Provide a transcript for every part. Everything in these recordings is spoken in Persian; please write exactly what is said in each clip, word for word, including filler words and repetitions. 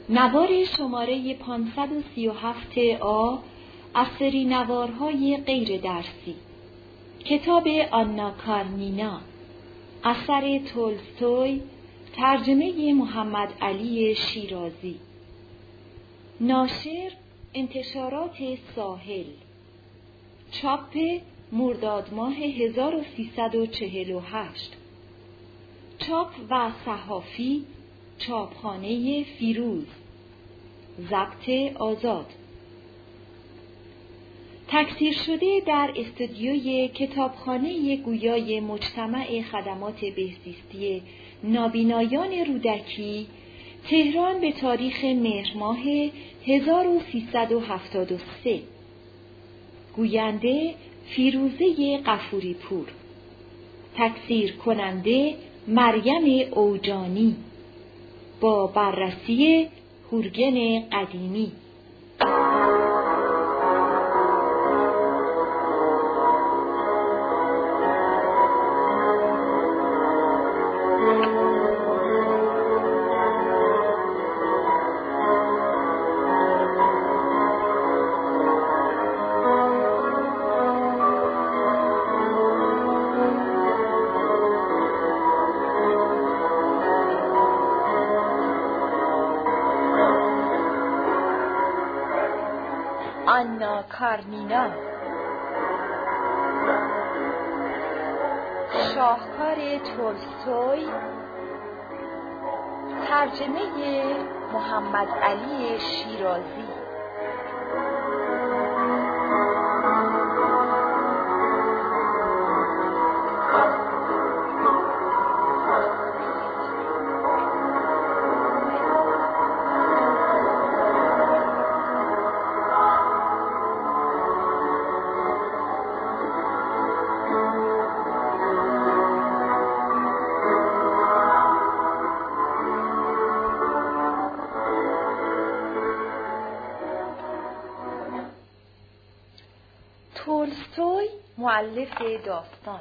نوار شماره پانصد و سی و هفت آ از سری نوارهای غیر درسی، کتاب آنا کارنینا، اثر تولستوی، ترجمه محمد علی شیرازی. ناشر انتشارات ساحل. چاپ مرداد ماه هزار و سیصد و چهل و هشت. چاپ و صحافی چاپخانه فیروز. ضبط آزاد. تکثیر شده در استودیوی کتابخانه گویای مجتمع خدمات بهزیستی نابینایان رودکی، تهران به تاریخ مهر ماه هزار و سیصد و هفتاد و سه. گوینده فیروزه غفوری پور. تکثیر کننده مریم اوجانی. با بررسی هورگن قدیمی. آنا کارنینا. شاهکار تولستوی، ترجمه محمد علی شیرازی. تولستوی مؤلف داستان.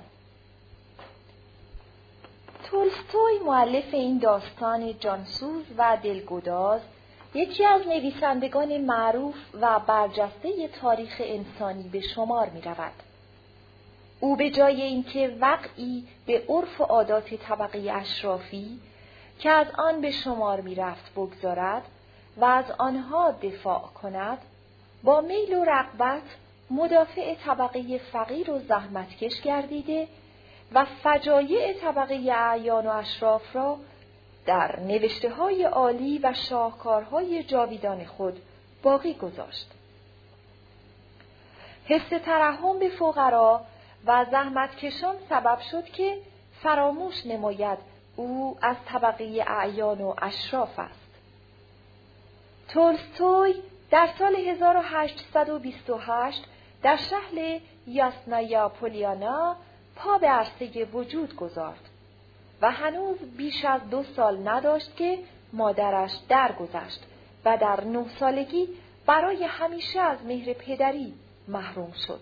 تولستوی مؤلف این داستان جانسوز و دلگداز، یکی از نویسندگان معروف و برجسته تاریخ انسانی به شمار می رود. او به جای اینکه وقعی به عرف و عادات طبقه اشرافی که از آن به شمار می رفت بگذارد و از آنها دفاع کند، با میل و رغبت مدافع طبقه فقیر و زحمتکش گردیده و فجایع طبقه اعیان و اشراف را در نوشته‌های عالی و شاهکارهای جاویدان خود باقی گذاشت. حس ترحم به فقرا و زحمتکشان سبب شد که فراموش نماید او از طبقه اعیان و اشراف است. تولستوی در سال هزار و هشتصد و بیست و هشت در شهر یاسنایا پولیانا پا به عرصه وجود گذارد و هنوز بیش از دو سال نداشت که مادرش درگذشت و در نه سالگی برای همیشه از مهر پدری محروم شد.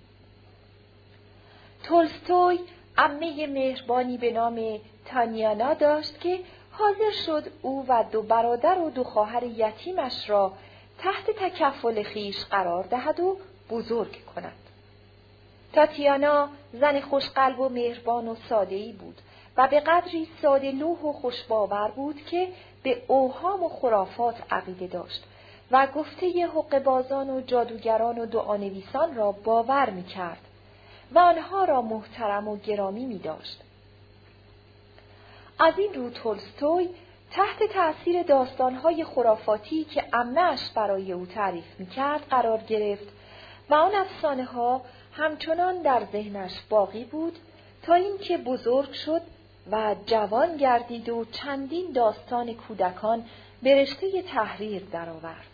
تولستوی عمه مهربانی به نام تانیانا داشت که حاضر شد او و دو برادر و دو خواهر یتیمش را تحت تکفل خیش قرار دهد و بزرگ کند. تاتیانا زن خوشقلب و مهربان و ساده‌ای بود و به قدری ساده لوح و خوشباور بود که به اوهام و خرافات عقیده داشت و گفته حقه‌بازان و جادوگران و دعانویسان را باور می‌کرد و آنها را محترم و گرامی می‌داشت. از این رو تولستوی تحت تأثیر داستان‌های خرافاتی که عمه‌اش برای او تعریف می‌کرد قرار گرفت و آن افسانه‌ها همچنان در ذهنش باقی بود تا اینکه بزرگ شد و جوان گردید و چندین داستان کودکان به رشته تحریر درآورد.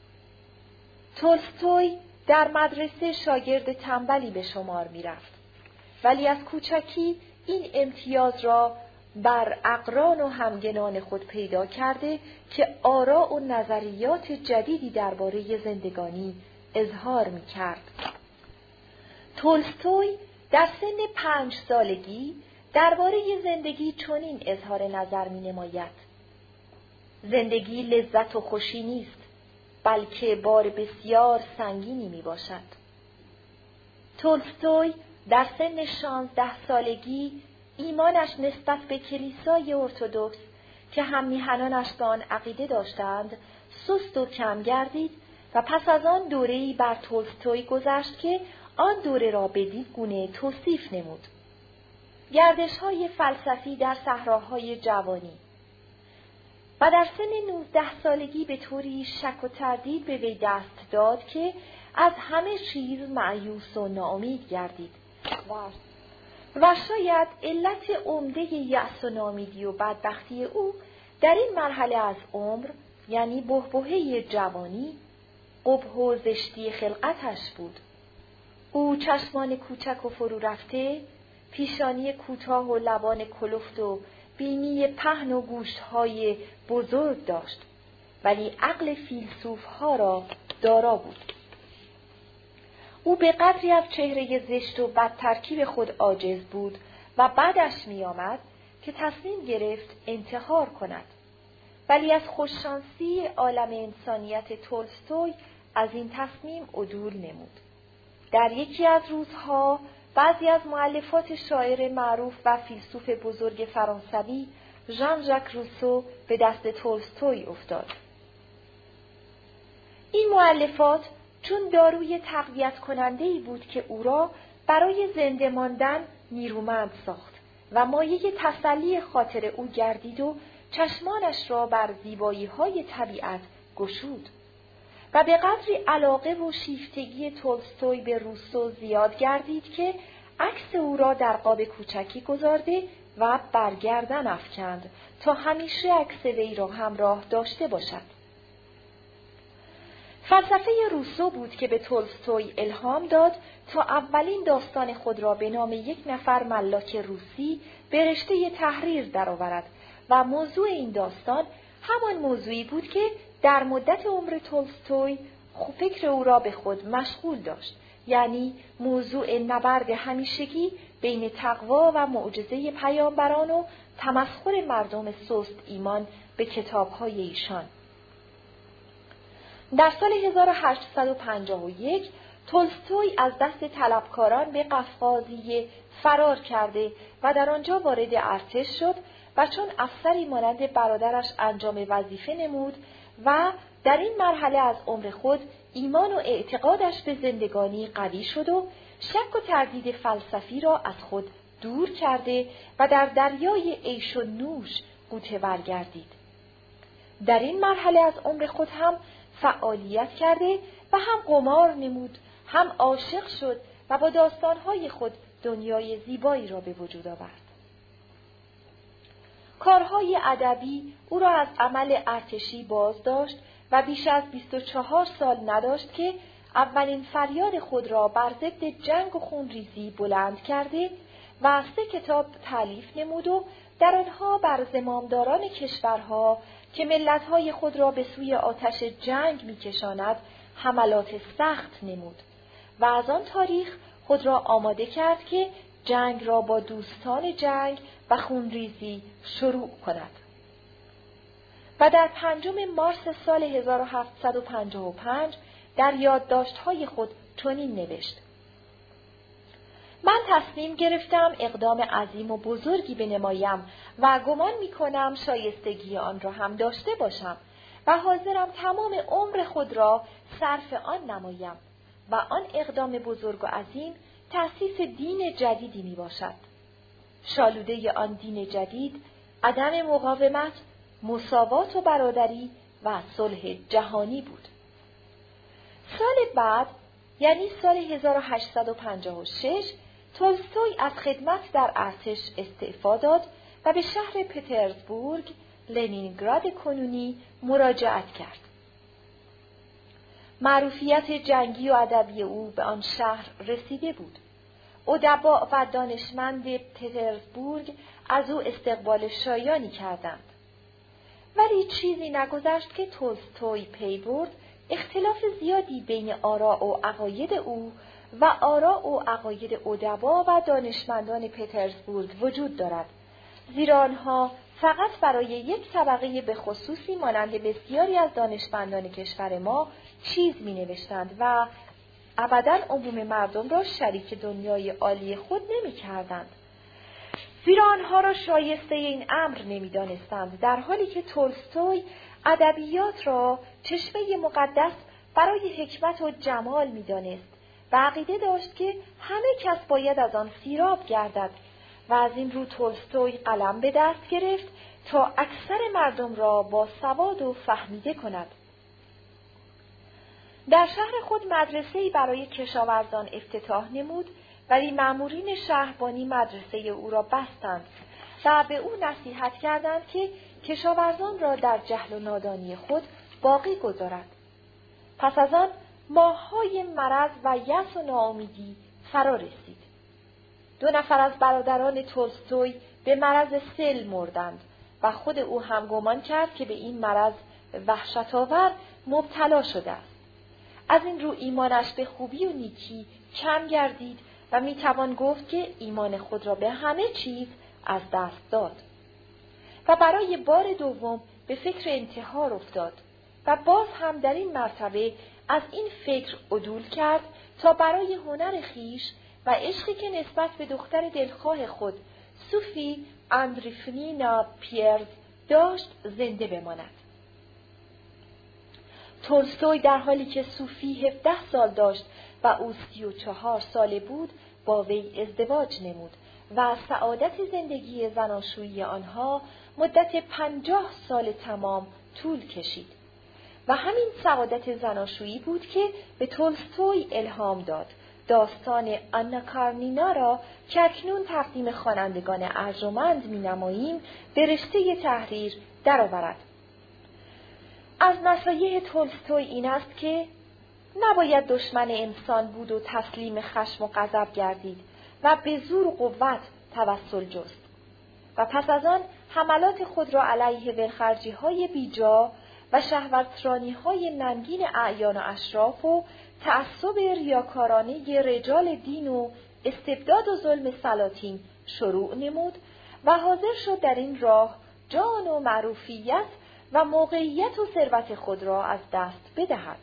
تولستوی در مدرسه شاگرد تنبلی به شمار می‌رفت، ولی از کوچکی این امتیاز را بر اقران و همگنان خود پیدا کرده که آراء و نظریات جدیدی درباره زندگانی اظهار می‌کرد. تولستوی در سن پنج سالگی درباره زندگی چنین اظهار نظر می‌نماید: زندگی لذت و خوشی نیست، بلکه بار بسیار سنگینی می باشد. تولستوی در سن شانزده سالگی ایمانش نسبت به کلیسای ارتدوکس که هم میهنانش به آن عقیده داشتند سست و کم گردید و پس از آن دوره‌ای بر تولستوی گذشت که آن دوره را بدین گونه توصیف نمود: گردش‌های فلسفی در صحراهای جوانی. و در سن نوزده سالگی به طوری شک و تردید به وی دست داد که از همه چیز مایوس و ناامید گردید و شاید علت عمده یأس و ناامیدی و بدبختی او در این مرحله از عمر، یعنی بحبوحه جوانی، قبح و زشتی خلقتش بود. او چشمان کوچک و فرو رفته، پیشانی کوتاه و لبان کلفت و بینی پهن و گوشت‌های بزرگ داشت، ولی عقل فیلسوف‌ها را دارا بود. او به قدری از چهره زشت و بد ترکیب خود عاجز بود و بعدش می آمد که تصمیم گرفت انتحار کند. ولی از خوششانسی عالم انسانیت تولستوی از این تصمیم عدول نمود. در یکی از روزها بعضی از مؤلفات شاعر معروف و فیلسوف بزرگ فرانسوی ژان ژاک روسو به دست تولستوی افتاد. این مؤلفات چون داروی تقویت کننده‌ای بود که او را برای زنده ماندن نیرومند ساخت و مایه تسلی خاطر او گردید و چشمانش را بر زیبایی‌های طبیعت گشود. و به قدری علاقه و شیفتگی تولستوی به روسو زیاد گردید که عکس او را در قاب کوچکی گذارده و برگردن افکند تا همیشه عکس وی را همراه داشته باشد. فلسفه روسو بود که به تولستوی الهام داد تا اولین داستان خود را به نام یک نفر ملاک روسی به رشته تحریر درآورد و موضوع این داستان همان موضوعی بود که در مدت عمر تولستوی فکر او را به خود مشغول داشت، یعنی موضوع نبرد همیشگی بین تقوا و معجزه پیامبران و تمسخر مردم سست ایمان به کتاب‌های ایشان. در سال هزار و هشتصد و پنجاه و یک تولستوی از دست طلبکاران به قفقازیه فرار کرده و در آنجا وارد ارتش شد و چون افسری مانند برادرش انجام وظیفه نمود و در این مرحله از عمر خود ایمان و اعتقادش به زندگانی قوی شد و شک و تردید فلسفی را از خود دور کرده و در دریای عیش و نوش غوطه ور گردید. در این مرحله از عمر خود هم فعالیت کرده و هم قمار نمود، هم عاشق شد و با داستانهای خود دنیای زیبایی را به وجود آورد. کارهای ادبی او را از عمل ارتشی باز داشت و بیش از بیست و چهار سال نداشت که اولین فریاد خود را بر ضد جنگ و خونریزی بلند کرده و سه کتاب تالیف نمود و در آنها بر زمامداران کشورها که ملت‌های خود را به سوی آتش جنگ می‌کشاند حملات سخت نمود و از آن تاریخ خود را آماده کرد که جنگ را با دوستان جنگ و خونریزی شروع کند. و در پنجم مارس سال هزار و هفتصد و پنجاه و پنج در یادداشت‌های خود چنین نوشت: من تصمیم گرفتم اقدام عظیم و بزرگی بنمایم و گمان می‌کنم شایستگی آن را هم داشته باشم و حاضرم تمام عمر خود را صرف آن نمایم و آن اقدام بزرگ و عظیم تأسیس دین جدیدی می باشد. شالوده آن دین جدید عدم مقاومت، مساوات و برادری و صلح جهانی بود. سال بعد، یعنی سال هزار و هشتصد و پنجاه و شش، تولستوی از خدمت در ارتش استعفا داد و به شهر پترزبورگ، لنینگراد کنونی مراجعت کرد. معروفیت جنگی و ادبی او به آن شهر رسیده بود. ادبا و دانشمند پترزبورگ از او استقبال شایانی کردند. ولی چیزی نگذشت که تولستوی پی برد اختلاف زیادی بین آراء و عقاید او و آراء و عقاید ادبا و دانشمندان پترزبورگ وجود دارد، زیرا آنها فقط برای یک طبقه به خصوصی مانند بسیاری از دانشمندان کشور ما چیز می نوشتند و ابداً عموم مردم را شریک دنیای عالی خود نمی کردند. زیرا آنها را شایسته این امر نمی دانستند، در حالی که تولستوی ادبیات را چشمه مقدس برای حکمت و جمال می دانست و عقیده داشت که همه کس باید از آن سیراب گردد و از این رو تولستوی قلم به دست گرفت تا اکثر مردم را با سواد و فهمیده کند. در شهر خود مدرسه‌ای برای کشاورزان افتتاح نمود، ولی مامورین شهربانی مدرسه او را بستند و به او نصیحت کردند که کشاورزان را در جهل و نادانی خود باقی گذارد. پس از آن ماه‌های مرض و یأس و ناامیدی فرا رسید. دو نفر از برادران تولستوی به مرض سل مردند و خود او هم گمان کرد که به این مرض وحشت‌آور مبتلا شده است. از این رو ایمانش به خوبی و نیکی کم گردید و میتوان گفت که ایمان خود را به همه چیز از دست داد و برای بار دوم به فکر انتحار افتاد و باز هم در این مرتبه از این فکر عدول کرد تا برای هنر خیش و عشقی که نسبت به دختر دلخواه خود سوفی اندریفنینا پیرز داشت زنده بماند. تولستوی در حالی که سوفی هفده سال داشت و او سی و چهار ساله بود با وی ازدواج نمود و سعادت زندگی زناشویی آنها مدت پنجاه سال تمام طول کشید و همین سعادت زناشویی بود که به تولستوی الهام داد داستان آنا کارنینا را که اکنون تقدیم خوانندگان ارجمند می‌نماییم به رشته تحریر درآورد. از نصایح تولستوی این است که نباید دشمن انسان بود و تسلیم خشم و غضب گردید و به زور و قوت توسل جست و پس از آن حملات خود را علیه ولخرجی‌های بیجا و شهوترانی‌های ننگین اعیان و اشراف و تعصب ریاکارانه رجال دین و استبداد و ظلم سلاطین شروع نمود و حاضر شد در این راه جان و معروفیت و موقعیت و ثروت خود را از دست بدهد.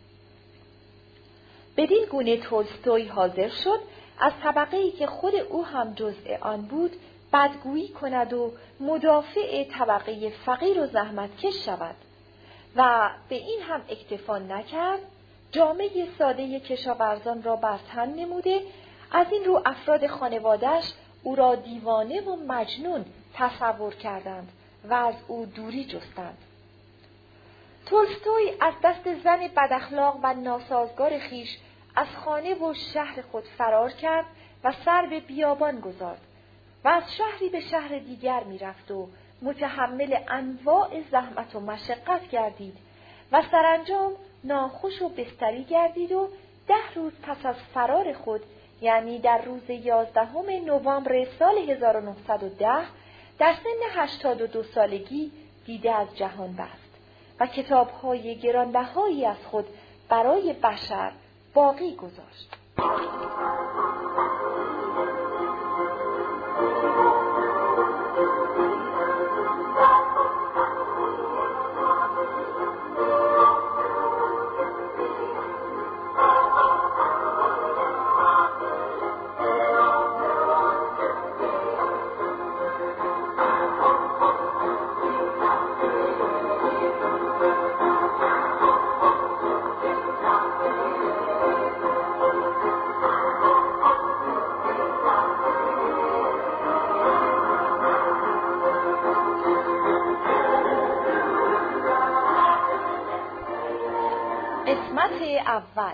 بدین گونه تولستوی حاضر شد از طبقه‌ای که خود او هم جزء آن بود بدگویی کند و مدافع طبقه فقیر و زحمتکش شود و به این هم اکتفا نکرد، جامعه ساده کشاورزان را بر تن نموده، از این رو افراد خانواده‌اش او را دیوانه و مجنون تصور کردند و از او دوری جستند. تولستوی از دست زن بداخلاق و ناسازگار خیش از خانه و شهر خود فرار کرد و سر به بیابان گذارد و از شهری به شهر دیگر می رفت و متحمل انواع زحمت و مشقت گردید و سرانجام ناخوش و بستری گردید و ده روز پس از فرار خود، یعنی در روز یازدهم نوامبر سال هزار و نهصد و ده در سن هشتاد و دو سالگی دیده از جهان بست و کتاب‌های گرانبهایی از خود برای بشر باقی گذاشت. قسمت اول.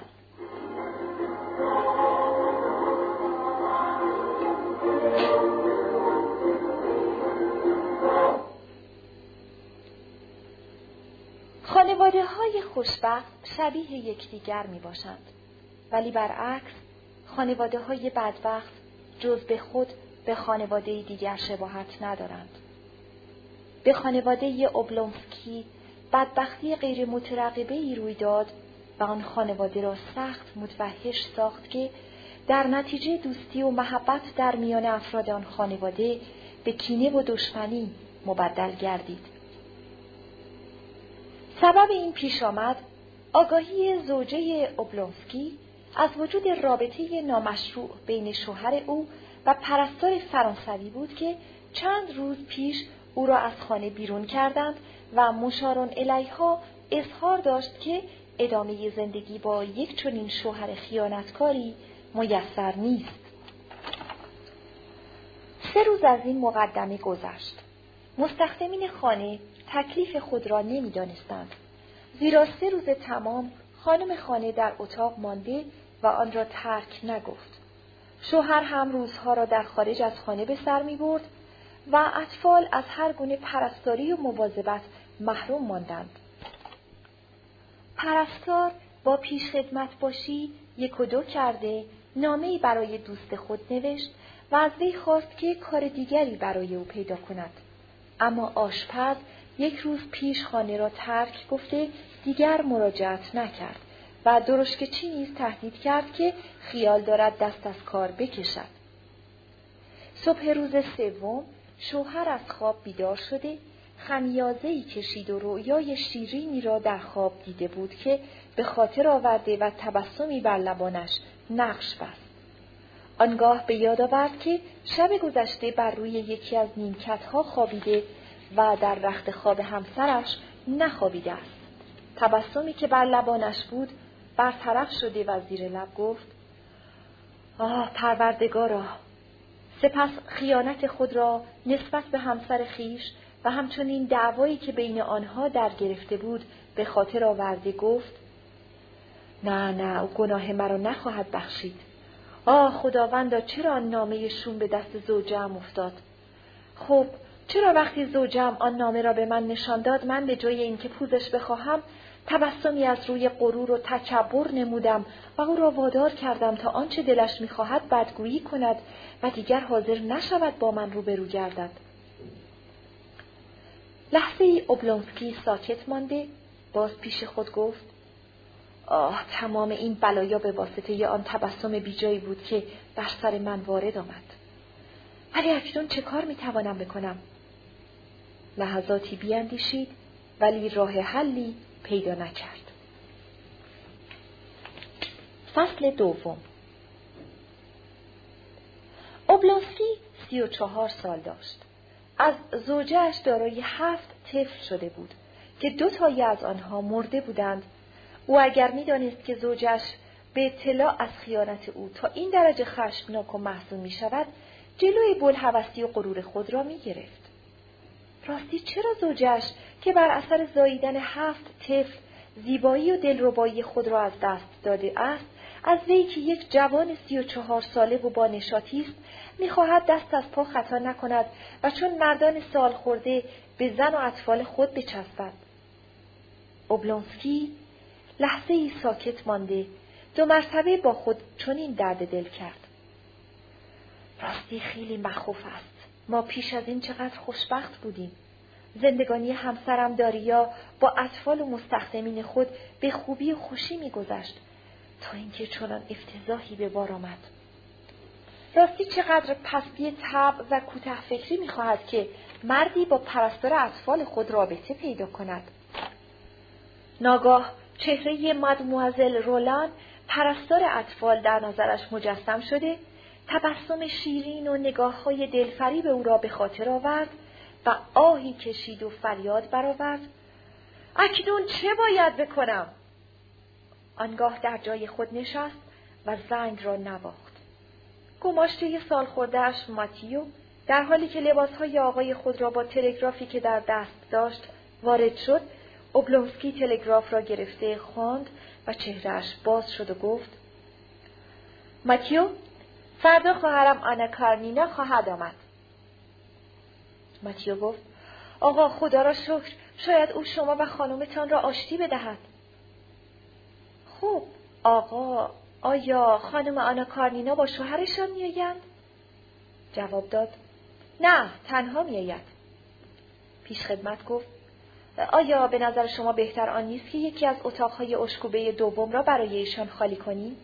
خانواده‌های خوشبخت شبیه یکدیگر می‌باشند، ولی برعکس خانواده‌های بدبخت جز به خود به خانواده دیگر شباهت ندارند. به خانواده اوبلونسکی بدبختی غیر مترقبه‌ای روی داد و آن خانواده را سخت متوحش ساخت که در نتیجه دوستی و محبت در میان افراد آن خانواده به کینه و دشمنی مبدل گردید. سبب این پیش آمد آگاهی زوجه اوبلونسکی از وجود رابطه نامشروع بین شوهر او و پرستار فرانسوی بود که چند روز پیش او را از خانه بیرون کردند و مشارون الیها اظهار داشت که ادامه زندگی با یک چنین شوهر خیانتکاری میسر نیست. سه روز از این مقدمه گذشت. مستخدمین خانه تکلیف خود را نمی دانستند، زیرا سه روز تمام خانم خانه در اتاق مانده و آن را ترک نگفت. شوهر هم روزها را در خارج از خانه به سر می برد و اطفال از هر گونه پرستاری و مواظبت محروم ماندند. پرستار با پیشخدمت باشی یک و دو کرده نامه‌ای برای دوست خود نوشت و از وی خواست که کار دیگری برای او پیدا کند. اما آشپز یک روز پیش خانه را ترک گفته دیگر مراجعت نکرد و درشکچی نیز تهدید کرد که خیال دارد دست از کار بکشد. صبح روز سوم شوهر از خواب بیدار شده خمیازه‌ای کشید و رؤیای شیرینی را در خواب دیده بود که به خاطر آورده و تبسمی بر لبانش نقش بست. آنگاه به یاد آورد که شب گذشته بر روی یکی از نیمکت‌ها خوابیده و در رخت خواب همسرش نخوابیده است. تبسمی که بر لبانش بود برطرف شده و زیر لب گفت: آه پروردگارا. سپس خیانت خود را نسبت به همسر خیش و همچنین دعوایی که بین آنها در گرفته بود به خاطر آورده گفت: نه نه، او گناه مرا نخواهد بخشید. آه خداوندا، چرا آن نامه شوم به دست زوجم افتاد؟ خب چرا وقتی زوجم آن نامه را به من نشان داد من به جای اینکه پوزش بخواهم تبسمی از روی غرور و تکبر نمودم و او را وادار کردم تا آنچه دلش می‌خواهد بدگویی کند و دیگر حاضر نشود با من روبرو گردد. لحظه ای اوبلونسکی ساکت مانده باز پیش خود گفت: آه تمام این بلایا به واسطه آن تبسم بیجایی بود که بر سر من وارد آمد. ولی اکنون چه کار میتوانم بکنم؟ لحظاتی بیاندیشید ولی راه حلی پیدا نکرد. فصل دوم. اوبلونسکی سی و چهار سال داشت. از زوجه‌اش دارای هفت طفل شده بود که دو تایی از آنها مرده بودند. او اگر می‌دانست که زوجه‌اش به اطلاع از خیانت او تا این درجه خشمناک و محزون می‌شود، جلوی بوالهوسی و غرور خود را می‌گرفت. راستی چرا زوجه‌اش که بر اثر زاییدن هفت طفل زیبایی و دلربایی خود را از دست داده است، از وی که یک جوان سی و چهار ساله و با نشاطی است می‌خواهد دست از پا خطا نکند و چون مردان سال خورده به زن و اطفال خود بچسبد؟ اوبلونسکی لحظه ای ساکت مانده دو مرتبه با خود چنین درد دل کرد: راستی خیلی مخوف است. ما پیش از این چقدر خوشبخت بودیم. زندگانی همسرم داریا با اطفال و مستخدمین خود به خوبی و خوشی می‌گذشت تا اینکه چنان افتضاحی به بار آمد. راستی چقدر پستی طبع و کوته فکری می‌خواهد که مردی با پرستار اطفال خود رابطه پیدا کند. ناگاه چهره مادموازل رولان پرستار اطفال در نظرش مجسم شده، تبسم شیرین و نگاه‌های دلفریب او را به خاطر آورد و آهی کشید و فریاد برآورد: اکنون چه باید بکنم؟ آنگاه در جای خود نشست و زنگ را نواخت. گماشته سال خورده‌اش ماتیو در حالی که لباس‌های آقای خود را با تلگرافی که در دست داشت وارد شد، اوبلونسکی تلگراف را گرفته خواند و چهره‌اش باز شد و گفت: ماتیو، فردا خواهرم آنا کارنینا خواهد آمد. ماتیو گفت: آقا خدا را شکر، شاید او شما و خانومتان را آشتی بدهد. خب آقا، آیا خانم آنا کارنینا با شوهرشان میآیند؟ جواب داد: نه، تنها میآید. پیش خدمت گفت: آیا به نظر شما بهتر آن نیست که یکی از اتاقهای اشکوبه دوم را برای ایشان خالی کنیم؟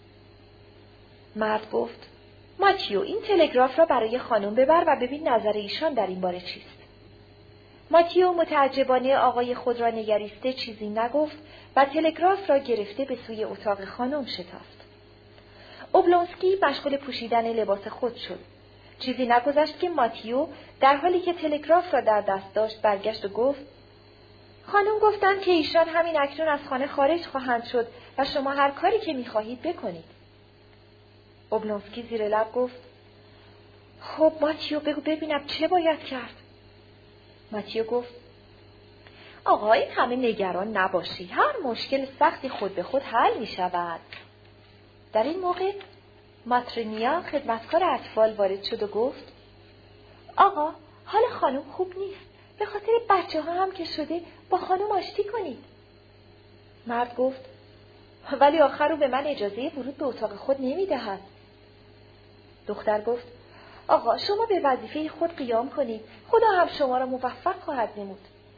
مرد گفت: ماتیو، این تلگراف را برای خانم ببر و ببین نظر ایشان در این باره چیست. ماتیو متعجبانه آقای خود را نگریسته چیزی نگفت و تلگراف را گرفته به سوی اتاق خانم شتافت. اوبلونسکی مشغول پوشیدن لباس خود شد. چیزی نگذشت که ماتیو در حالی که تلگراف را در دست داشت برگشت و گفت: خانم گفتند که ایشان همین اکنون از خانه خارج خواهند شد و شما هر کاری که می‌خواهید بکنید. اوبلونسکی زیر لب گفت: خب ماتیو بگو ببینم چه باید کرد؟ ماتیو گفت: آقا این همه نگران نباشی، هر مشکل سختی خود به خود حل می شود. در این موقع ماترونیا خدمتکار اطفال وارد شد و گفت: آقا حال خانم خوب نیست، به خاطر بچه ها هم که شده با خانم آشتی کنید. مرد گفت: ولی آخر رو به من اجازه ورود به اتاق خود نمی دهد. دختر گفت: آقا شما به وظیفه خود قیام کنید، خدا هم شما را موفق خواهد نمود.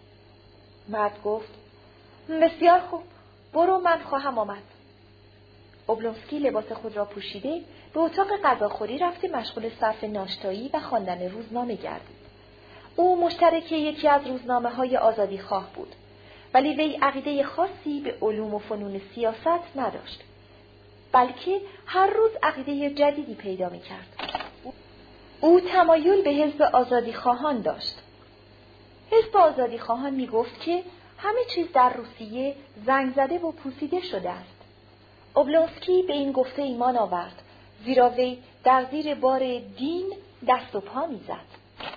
مرد گفت: بسیار خوب، برو من خواهم آمد. اوبلونسکی لباس خود را پوشیده به اتاق غذاخوری رفته مشغول صرف ناشتایی و خواندن روزنامه گردید. او مشترک یکی از روزنامه‌های آزادیخواه بود، ولی وی عقیده خاصی به علوم و فنون سیاست نداشت، بلکه هر روز عقیده جدیدی پیدا می‌کرد. او تمایل به حزب آزادیخواهان داشت. حزب آزادیخواهان می‌گفت که همه چیز در روسیه زنگ زده و پوسیده شده است. اوبلونسکی به این گفته ایمان آورد، زیرا وی در زیر بار دین دست و پا می‌زد.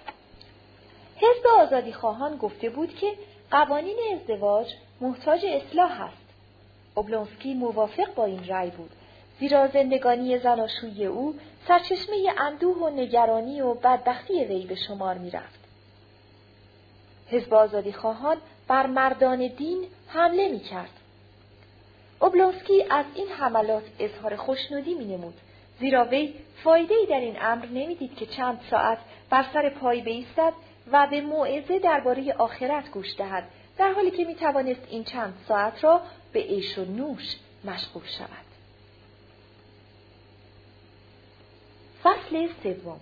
حزب آزادیخواهان گفته بود که قوانین ازدواج محتاج اصلاح است. اوبلونسکی موافق با این رأی بود، زیرا زندگانی زناشویی او سرچشمه اندوه و نگرانی و بدبختی وی به شمار می‌رفت. حزب آزادیخواهان بر مردان دین حمله می‌کرد. اوبلونسکی از این حملات اظهار خوشنودی می‌نمود، زیرا وی فایده‌ای در این امر نمی‌دید که چند ساعت بر سر پای بایستد و به موعظه درباره آخرت گوش دهد، در حالی که می‌توانست این چند ساعت را به عیش و نوش مشغول شود. فصل سوم.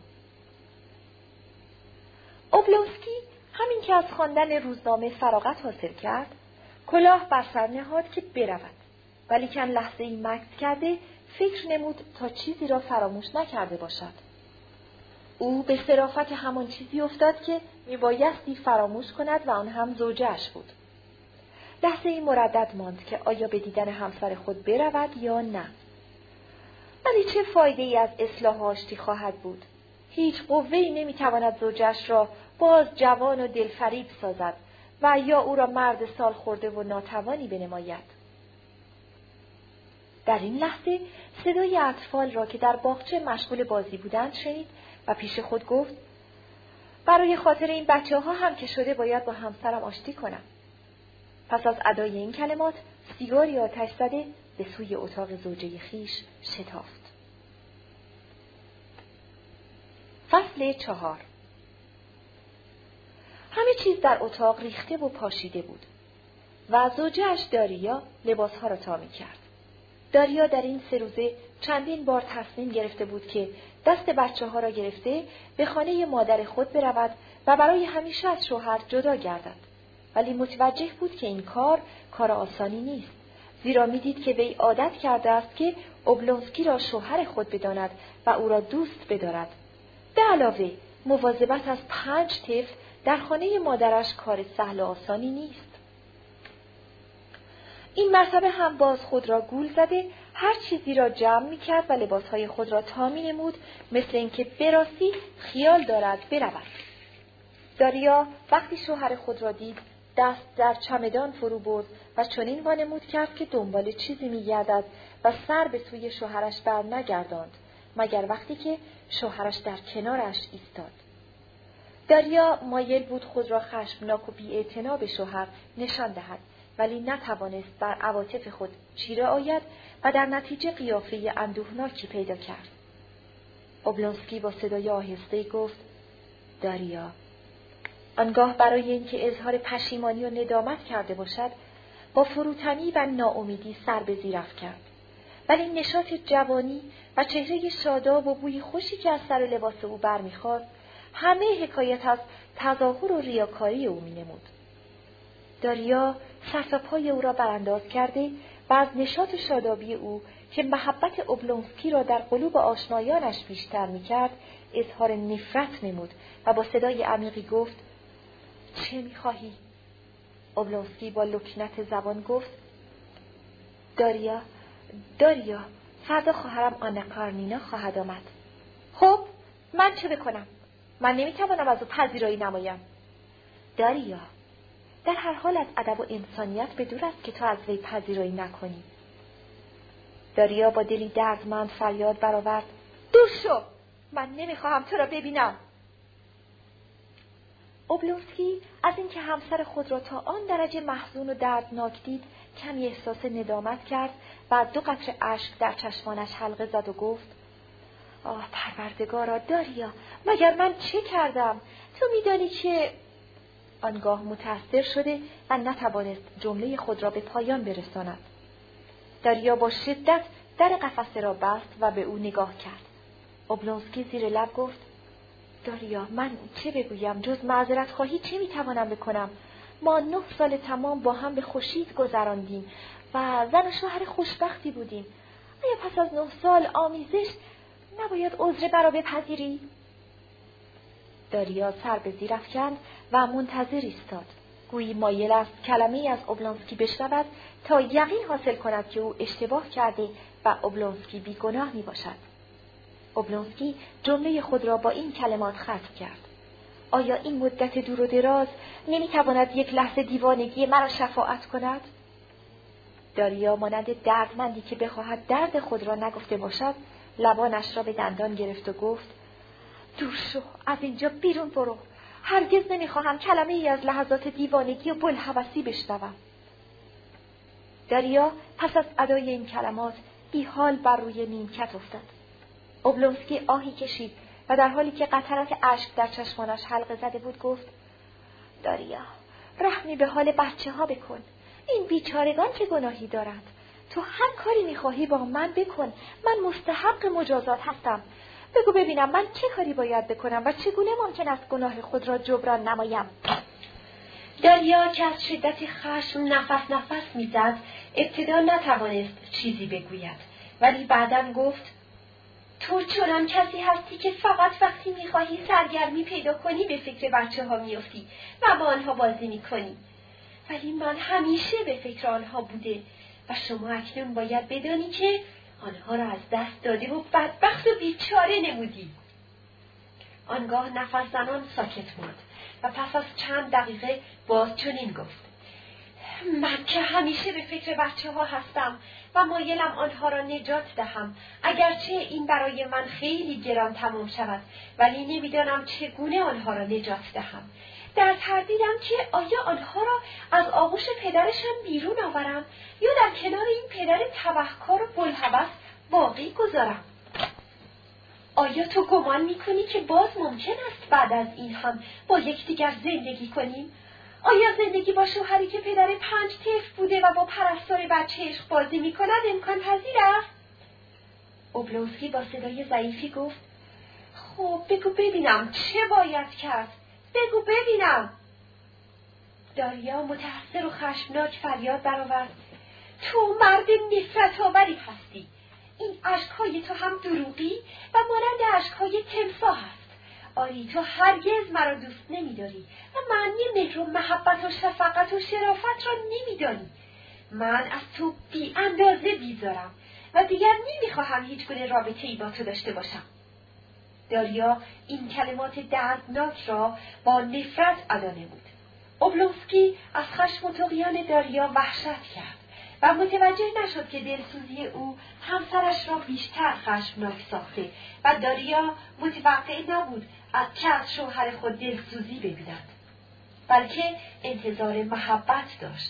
اوبلونسکی همین که از خواندن روزنامه فراغت حاصل کرد، کلاه بر سر نهاد که برود، ولی کن لحظه ای مکث کرده فکر نمود تا چیزی را فراموش نکرده باشد. او به صرافت همان چیزی افتاد که میبایستی فراموش کند و آن هم زوجه‌اش بود. لحظه ای مردد ماند که آیا به دیدن همسر خود برود یا نه. ولی چه فایده ای از اصلاح آشتی خواهد بود؟ هیچ قوه‌ای نمیتواند زوجش را باز جوان و دلفریب سازد و یا او را مرد سال خورده و ناتوانی بنماید. در این لحظه صدای اطفال را که در باغچه مشغول بازی بودند شنید و پیش خود گفت: برای خاطر این بچه ها هم که شده باید با همسرم آشتی کنم. پس از ادای این کلمات سیگاری آتش زده به سوی اتاق زوجه خیش شتافت. فصل چهار. همه چیز در اتاق ریخته و پاشیده بود و زوجه‌اش داریا لباسها را تا می کرد. داریا در این سه روزه چندین بار تصمیم گرفته بود که دست بچه ها را گرفته به خانه مادر خود برود و برای همیشه از شوهر جدا گردد، ولی متوجه بود که این کار کار آسانی نیست، زیرا میدید که وی عادت کرده است که اوبلونسکی را شوهر خود بداند و او را دوست بدارد. به علاوه مواظبت از پنج طفل در خانه مادرش کار سهل و آسانی نیست. این مرتبه هم باز خود را گول زده هر چیزی را جمع می کرد و لباسهای خود را تا می نمود، مثل اینکه براستی خیال دارد برود. داریا وقتی شوهر خود را دید دست در چمدان فرو برد و چنین وانمود کرد که دنبال چیزی می گردد و سر به سوی شوهرش بر نگرداند مگر وقتی که شوهرش در کنارش ایستاد. داریا مایل بود خود را خشمناک و بی‌اعتنا به شوهر نشان دهد، ولی نتوانست بر عواطف خود چیره آید و در نتیجه قیافه اندوهناکی پیدا کرد. اوبلونسکی با صدای آهسته گفت: داریا. آنگاه برای اینکه اظهار پشیمانی و ندامت کرده باشد با فروتنی و ناامیدی سر به زیر افکند، ولی نشاط جوانی و چهره شاداب و بوی خوشی که از سر لباس او برمیخواست همه حکایت از تظاهر و ریاکاری او می‌نمود. داریا سر تا پای او را برانداز کرده و از نشاط و شادابی او که محبت اوبلونسکی را در قلوب آشنایانش بیشتر می‌کرد، اظهار نفرت نمود و با صدای عمیقی گفت: چه می‌خواهی؟ اوبلونسکی با لکنت زبان گفت: داریا، داریا، فردا خواهرم آنا کارنینا خواهد آمد. خب، من چه بکنم؟ من نمی‌توانم از او پذیرایی نمایم. داریا، در هر حال از ادب و انسانیت به دور است که تو از وی پذیرایی نکنی. داریا با دلی دردمند فریاد برآورد: دور شو! من نمیخواهم تو را ببینم. اوبلونسکی از اینکه همسر خود را تا آن درجه محزون و دردناک دید کمی احساس ندامت کرد و دو قطره اشک در چشمانش حلقه زد و گفت: آه پروردگارا، داریا، مگر من چه کردم؟ تو میدانی که... آنگاه متأثر شده و نتوانست جمله خود را به پایان برساند. داریا با شدت در قفسه را بست و به او نگاه کرد. اوبلونسکی زیر لب گفت: داریا، من چه بگویم؟ جز معذرت خواهی چه میتوانم بکنم؟ ما نه سال تمام با هم به خوشید گذراندیم و زن و شوهر خوشبختی بودیم. آیا پس از نه سال آمیزش نباید عذر برا بپذیری؟ داریا سر به زیر افکند و منتظر ایستاد، گویی مایل است کلمه‌ای از اوبلونسکی بشنود تا یقین حاصل کند که او اشتباه کرده و اوبلونسکی بیگناه می باشد. اوبلونسکی جمله خود را با این کلمات ختم کرد: آیا این مدت دور و دراز نمی‌تواند یک لحظه دیوانگی مرا شفاعت کند؟ داریا مانند دردمندی که بخواهد درد خود را نگفته باشد، لبانش را به دندان گرفت و گفت: دور شو، از اینجا بیرون برو. هرگز نمی‌خواهم کلمه ای از لحظات دیوانگی و بلهوسی بشنوم. داریا پس از ادای این کلمات بی حال بر روی نیمکت افتاد. اوبلونسکی آهی کشید و در حالی که قطرات اشک در چشمانش حلقه زده بود گفت: داریا، رحمی به حال بچه ها بکن. این بیچارگان چه گناهی دارند؟ تو هر کاری میخواهی با من بکن. من مستحق مجازات هستم. بگو ببینم من چه کاری باید بکنم و چگونه ممکن است گناه خود را جبران نمایم؟ داریا که از شدت خشم نفس نفس میزد ابتدا نتوانست چیزی بگوید، ولی بعداً گفت: تو چنان کسی هستی که فقط وقتی میخواهی سرگرمی پیدا کنی به فکر بچه ها میافتی و با آنها بازی میکنی. ولی من همیشه به فکر آنها بوده و شما اکنون باید بدانی که آنها را از دست داده و بدبخت و بیچاره نمودی. آنگاه نفس زنان ساکت ماند و پس از چند دقیقه باز چنین گفت: من که همیشه به فکر بچه ها هستم و مایلم آنها را نجات دهم، اگرچه این برای من خیلی گران تمام شود، ولی نمیدانم چگونه آنها را نجات دهم. در تردیدم که آیا آنها را از آغوش پدرشان بیرون آورم یا در کنار این پدر تبهکار و بلهوس باقی گذارم. آیا تو گمان میکنی که باز ممکن است بعد از این هم با یکدیگر زندگی کنیم؟ آیا زندگی با شوهری که پدر پنج طفل بوده و با پرستار بچه عشق بازی میکند امکان پذیر است؟ اوبلونسکی با صدای ضعیفی گفت: خب بگو ببینم چه باید کرد؟ بگو ببینم. داریا متحسر و خشمناک فریاد برآورد: تو مرد نفرت آوری هستی. این اشک‌های تو هم دروغی و مانند اشک‌های تمساح است. آری تو هرگز مرا دوست نمی‌داری و معنی مهر و محبت و شفقت و شرافت را نمی‌دانی. من از تو بی اندازه بیزارم و دیگر نمی‌خواهم هیچ گونه رابطه‌ای با تو داشته باشم. داریا این کلمات دردناک را با نفرت ادا نمود. اوبلونسکی از خشم و طغیان داریا وحشت کرد و متوجه نشد که دلسوزی او همسرش را بیشتر خشمناک ساخته و داریا متوقع نبود که از شوهر خود دلسوزی ببیند، بلکه انتظار محبت داشت.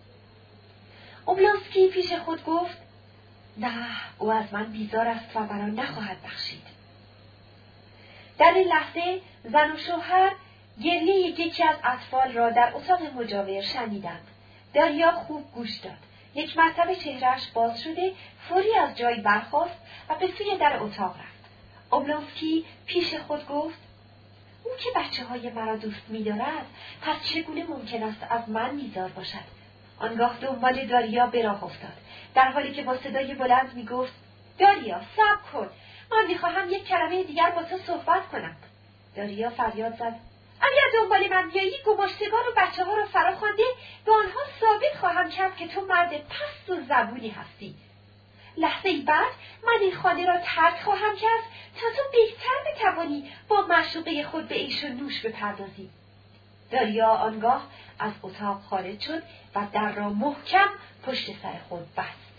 اوبلونسکی پیش خود گفت: نه، او از من بیزار است و مرا نخواهد بخشید. در این لحظه زن و شوهر گریه یکی از اطفال را در اتاق مجاور شنیدند. داریا خوب گوش داد. یک مرتبه چهرهش باز شده فوری از جای برخاست و به سوی در اتاق رفت. اوبلونسکی پیش خود گفت: او که بچه های مرا دوست می دارد، پس چگونه ممکن است از من میزار باشد؟ آنگاه دنبال داریا به راه افتاد، در حالی که با صدای بلند می گفت: داریا صبر کن، من میخواهم یک کلمه دیگر با تو صحبت کنم. داریا فریاد زد: اگر دنبال من بیایی، گماشتگان و بچه ها را فرا خوانده به آنها ثابت خواهم کرد که تو مرد پست و زبونی هستی. لحظه بعد من این خانه را ترک خواهم کرد تا تو بهتر بتوانی با معشوقه خود به عیش و نوش بپردازی. داریا آنگاه از اتاق خارج شد و در را محکم پشت سر خود بست.